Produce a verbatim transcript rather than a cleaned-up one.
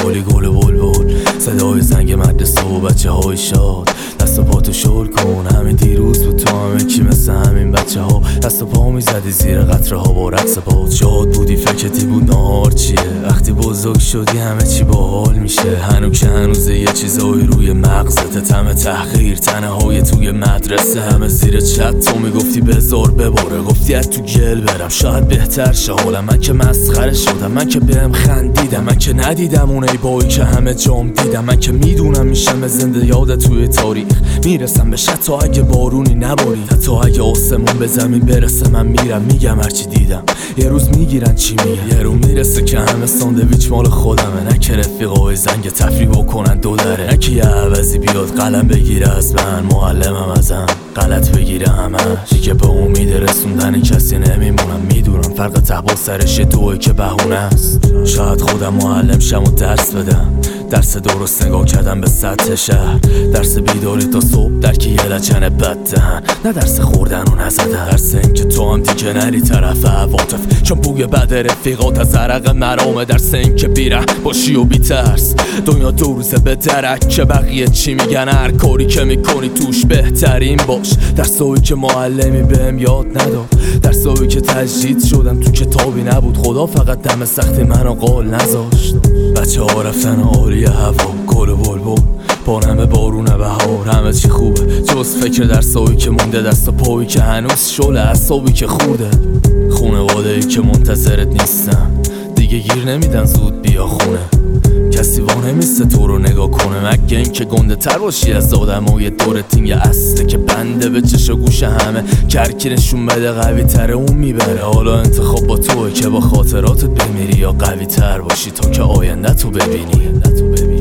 حالی گل و بلبل، صدای زنگ مدرسه و بچه های شاد. دست و پاتو شل کن، همین دیروز بود تو همه کی مثل همین بچه ها. دست و پا میزدی زیر قطره ها با رقص پات. شاد بودی فکرتی بود نهار چیه، وقتی بزرگ شدی همه چی باحال میشه. هنو که هنوزه یه چیزایی روی مغزت، تم تحقیر تنه های توی مدرسه، همه زیر چت تو میگفتی بذار بباره، گفتی از تو گل برم شاید بهتر شه حالم. من که مسخره شدم، من که بهم خندیدم، من که ندیدم اون ای بایی که همه جام دیدم. من که میدونم میشم زنده یاد توی تاریخ، میرسم به تا اگه بارونی نباری، تا اگه آسمون به زمین برسه من میرم میگم هرچی دیدم. یه روز میگیرن چی میگه، یه رو میرسه که همه ساندویچ مال خودمه. نه که رفیقای زنگ تفریح بکنن دو دره، نه که یه عوضی بیاد قلم بگیره از من، معلمم ازم غلط بگیره همه چی که به امید رسوندن کسی نمیمونم. میدونم فرق تحبا سرش دوه که بهونه است. شاید خودم معلم شم و درس بدم، درس درست نگاه کردم به سطح شهر، درس بیداری تا صبح در که یه لچن بد دهن، نه درس خوردن و نزدن، درس این که تو هم دیگه نری طرف عواطف چون بوی بد رفیقات از عرق مرامه، درس این که بیره باشی و بی ترس دنیا دو روزه به درک که بقیه چی میگن، هر کاری که میکنی توش بهترین باش. درسایی که معلمی بهم یاد نداد، درسایی که تجدید شدم تو کتابی نبود، خدا فقط دم سختی منو قال نذاشت. بچه ها رفتن عالی هوا، گل و بلبل پانمه بارون بهار، همه چی خوبه جز فکر درسایی که مونده، دست و پایی که هنوز شله، عصابی که خورده، خونواده‌ای که منتظرت نیستن دیگه گیر نمیدن زود بیا خونه. کسی وانه میسته تو رو نگاه کنه، مگه این که گنده تر باشی از آدمای دورت. این یه اصله که بنده به چش و گوش همه، کرکی نشون بده قوی تره اون میبره. حالا انتخاب با توه که با خاطراتت بمیری یا قوی تر باشی تا که آینده تو ببینی.